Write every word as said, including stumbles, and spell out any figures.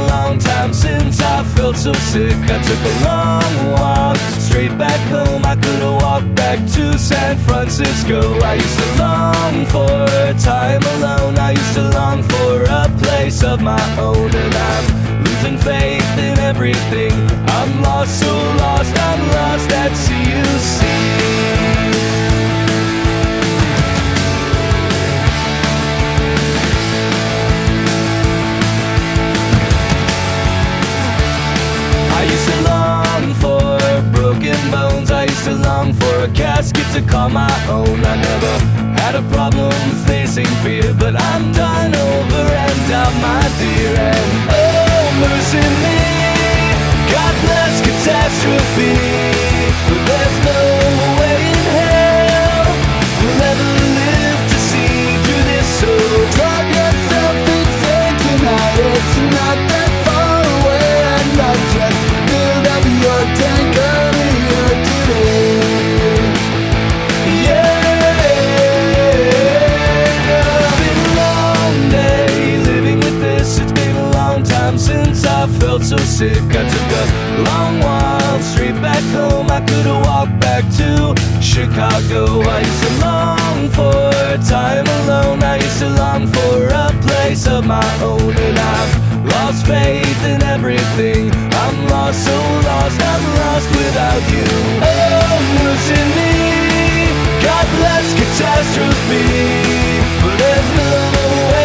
long time since I felt so sick. I took a long walk straight back home. I could've walked back to San Francisco. I used to long for time alone. I used to long for a place of my own. And I'm losing faith in everything. I'm lost, so lost, I'm lost at C U C. I used to long for broken bones. I used to long for a casket to call my own. I never had a problem facing fear, but I'm done over and out, my dear. And oh, mercy me, God bless catastrophe. But there's no way in hell we'll ever live to see through this. So drug yourself insane tonight. It's not that far away, and I just filled up your tank earlier today. Yeah, it's been a long day living with this. It's been a long time since I felt so sick. I took a long while straight back home. I could've walked back to Chicago. I used to long for time alone. I used to long for a place of my own. And I've lost faith in everything. I'm lost, so lost, I'm lost without you. Oh, mercy me, God bless catastrophe. But there's no way